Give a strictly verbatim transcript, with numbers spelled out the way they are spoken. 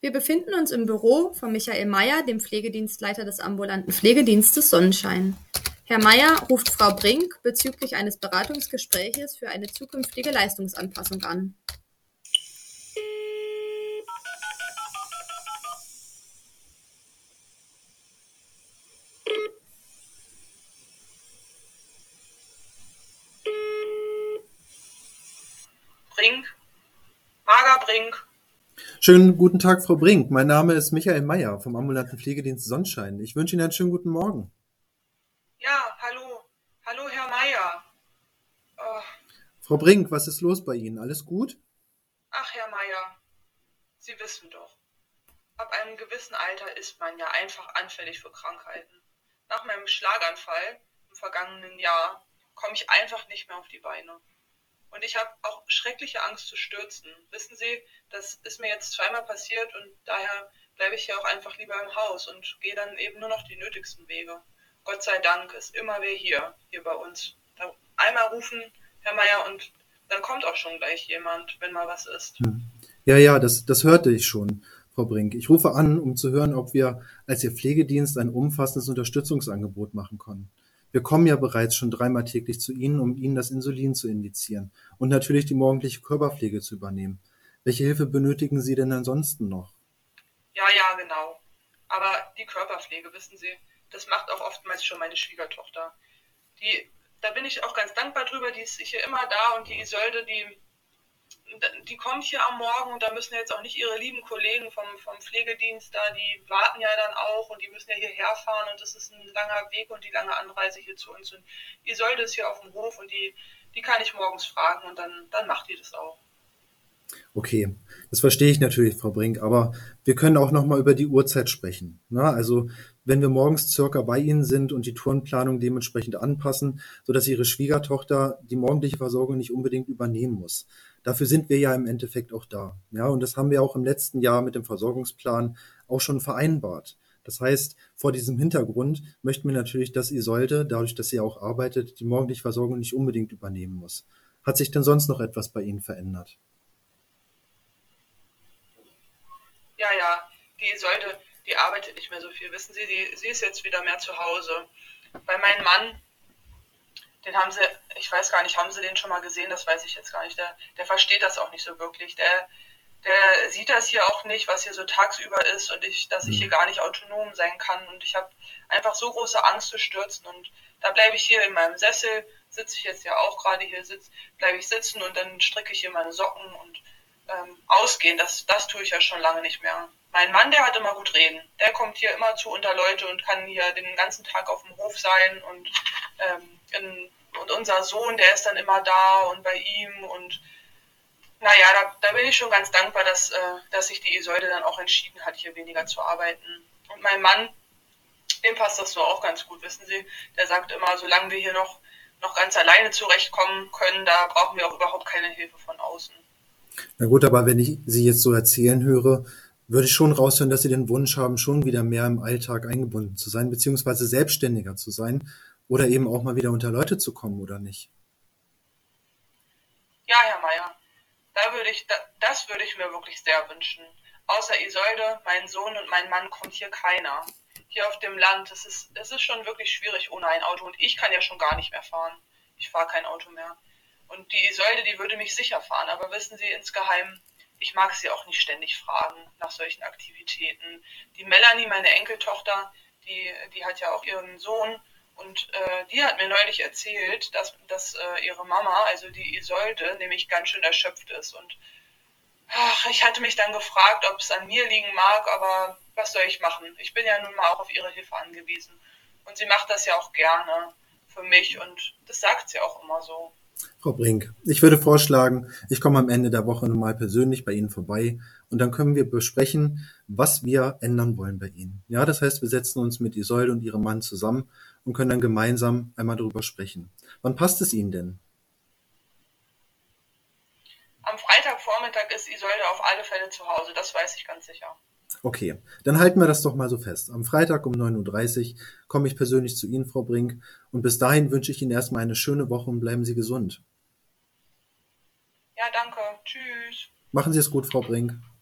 Wir befinden uns im Büro von Michael Meyer, dem Pflegedienstleiter des ambulanten Pflegedienstes Sonnenschein. Herr Meyer ruft Frau Brink bezüglich eines Beratungsgespräches für eine zukünftige Leistungsanpassung an. Brink, Marga Brink. Schönen guten Tag, Frau Brink. Mein Name ist Michael Meyer vom ambulanten Pflegedienst Sonnenschein. Ich wünsche Ihnen einen schönen guten Morgen. Ja, hallo. Hallo, Herr Meyer. Oh. Frau Brink, was ist los bei Ihnen? Alles gut? Ach, Herr Meyer, Sie wissen doch, ab einem gewissen Alter ist man ja einfach anfällig für Krankheiten. Nach meinem Schlaganfall im vergangenen Jahr komme ich einfach nicht mehr auf die Beine. Und ich habe auch schreckliche Angst zu stürzen. Wissen Sie, das ist mir jetzt zweimal passiert und daher bleibe ich ja auch einfach lieber im Haus und gehe dann eben nur noch die nötigsten Wege. Gott sei Dank ist immer wer hier, hier bei uns. Da einmal rufen, Herr Meyer, und dann kommt auch schon gleich jemand, wenn mal was ist. Ja, ja, das, das hörte ich schon, Frau Brink. Ich rufe an, um zu hören, ob wir als Ihr Pflegedienst ein umfassendes Unterstützungsangebot machen können. Wir kommen ja bereits schon dreimal täglich zu Ihnen, um Ihnen das Insulin zu indizieren und natürlich die morgendliche Körperpflege zu übernehmen. Welche Hilfe benötigen Sie denn ansonsten noch? Ja, ja, genau. Aber die Körperpflege, wissen Sie, das macht auch oftmals schon meine Schwiegertochter. Die, da bin ich auch ganz dankbar drüber, die ist hier immer da, und die Isolde, die, die kommt hier am Morgen, und da müssen jetzt auch nicht ihre lieben Kollegen vom, vom Pflegedienst da, die warten ja dann auch und die müssen ja hierher fahren, und das ist ein langer Weg und die lange Anreise hier zu uns. Und Isolde ist hier auf dem Hof und die, die kann ich morgens fragen, und dann, dann macht die das auch. Okay, das verstehe ich natürlich, Frau Brink, aber wir können auch noch mal über die Uhrzeit sprechen. Na, also wenn wir morgens circa bei Ihnen sind und die Tourenplanung dementsprechend anpassen, sodass Ihre Schwiegertochter die morgendliche Versorgung nicht unbedingt übernehmen muss. Dafür sind wir ja im Endeffekt auch da. Ja, und das haben wir auch im letzten Jahr mit dem Versorgungsplan auch schon vereinbart. Das heißt, vor diesem Hintergrund möchten wir natürlich, dass Isolde, dadurch, dass sie auch arbeitet, die morgendliche Versorgung nicht unbedingt übernehmen muss. Hat sich denn sonst noch etwas bei Ihnen verändert? Ja, ja, die Isolde, die arbeitet nicht mehr so viel. Wissen Sie, die, sie ist jetzt wieder mehr zu Hause. Bei meinem Mann, den haben sie, ich weiß gar nicht, haben sie den schon mal gesehen? Das weiß ich jetzt gar nicht. Der, der versteht das auch nicht so wirklich. Der, der sieht das hier auch nicht, was hier so tagsüber ist, und ich, dass ich hier gar nicht autonom sein kann. Und ich habe einfach so große Angst zu stürzen. Und da bleibe ich hier in meinem Sessel, sitze ich jetzt ja auch gerade hier, sitz, bleibe ich sitzen, und dann stricke ich hier meine Socken und ähm, ausgehen. Das, das tue ich ja schon lange nicht mehr. Mein Mann, der hat immer gut reden. Der kommt hier immer zu unter Leute und kann hier den ganzen Tag auf dem Hof sein. Und, ähm, in, und unser Sohn, der ist dann immer da und bei ihm. Und naja, da, da bin ich schon ganz dankbar, dass, äh, dass sich die Isolde dann auch entschieden hat, hier weniger zu arbeiten. Und mein Mann, dem passt das so auch ganz gut, wissen Sie. Der sagt immer, solange wir hier noch, noch ganz alleine zurechtkommen können, da brauchen wir auch überhaupt keine Hilfe von außen. Na gut, aber wenn ich Sie jetzt so erzählen höre, würde ich schon raushören, dass Sie den Wunsch haben, schon wieder mehr im Alltag eingebunden zu sein, beziehungsweise selbstständiger zu sein oder eben auch mal wieder unter Leute zu kommen, oder nicht? Ja, Herr Meyer, da würde ich, da, das würde ich mir wirklich sehr wünschen. Außer Isolde, mein Sohn und mein Mann, kommt hier keiner. Hier auf dem Land, es ist, es ist schon wirklich schwierig ohne ein Auto, und ich kann ja schon gar nicht mehr fahren. Ich fahre kein Auto mehr. Und die Isolde, die würde mich sicher fahren, aber wissen Sie, insgeheim, ich mag sie auch nicht ständig fragen nach solchen Aktivitäten. Die Melanie, meine Enkeltochter, die, die hat ja auch ihren Sohn, und äh, die hat mir neulich erzählt, dass, dass äh, ihre Mama, also die Isolde, nämlich ganz schön erschöpft ist. Und ach, ich hatte mich dann gefragt, ob es an mir liegen mag, aber was soll ich machen? Ich bin ja nun mal auch auf ihre Hilfe angewiesen. Und sie macht das ja auch gerne für mich, und das sagt sie auch immer so. Frau Brink, ich würde vorschlagen, ich komme am Ende der Woche mal persönlich bei Ihnen vorbei, und dann können wir besprechen, was wir ändern wollen bei Ihnen. Ja, das heißt, wir setzen uns mit Isolde und ihrem Mann zusammen und können dann gemeinsam einmal darüber sprechen. Wann passt es Ihnen denn? Am Freitagvormittag ist Isolde auf alle Fälle zu Hause, das weiß ich ganz sicher. Okay, dann halten wir das doch mal so fest. Am Freitag um neun Uhr dreißig komme ich persönlich zu Ihnen, Frau Brink. Und bis dahin wünsche ich Ihnen erstmal eine schöne Woche und bleiben Sie gesund. Ja, danke. Tschüss. Machen Sie es gut, Frau Brink.